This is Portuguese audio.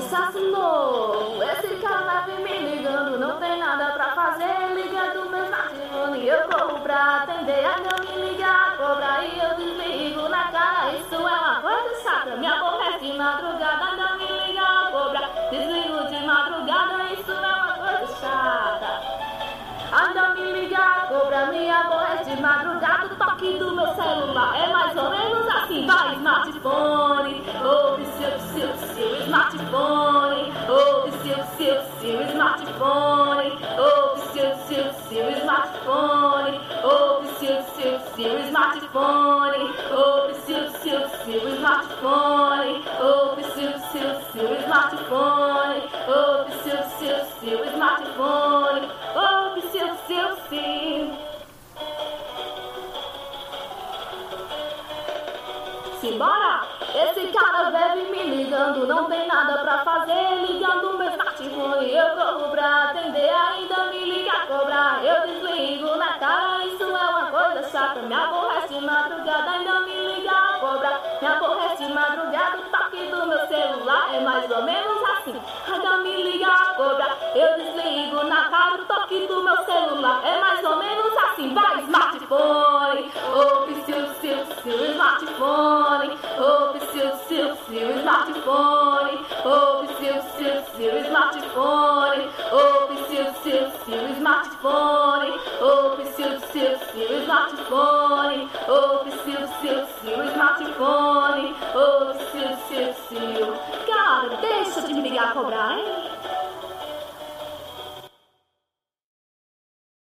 assassinou. Esse cara vem me ligando, não tem nada pra fazer. Liga do meu smartphone, eu corro pra atender. Aí não me liga a cobra e eu desligo na cara. Isso é uma coisa chata, me aborrece de madrugada. Não me liga a cobra, desligo de madrugada. Isso é uma coisa chata. Ainda me liga a cobra, me aborrece de madrugada. O toque do meu celular é mais ou menos assim. Vai, smartphone, ouve seu smartphone. Ouve seu smartphone. Ouve seu smartphone. Ouve seu smartphone. Ouve seu smartphone. Ouve seu smartphone. Ouve seu smartphone. Ouve seu sim. Simbora! Esse cara vive me ligando, não tem nada pra fazer. Ligando meu smartphone, eu corro pra atender. Ainda me liga a cobra, eu desligo na cara. Isso é uma coisa chata, me aborrece de madrugada. Ainda me liga a cobra, me aborrece de madrugada. O toque do meu celular é mais ou menos assim. Ainda me liga a cobra, eu desligo na cara. O toque do meu celular é mais ou menos assim. Vai, smartphone, ouve seu smartphone. Ouve seu smartphone. Ouve seu smartphone. Ouve seu smartphone. Ouve seu smartphone.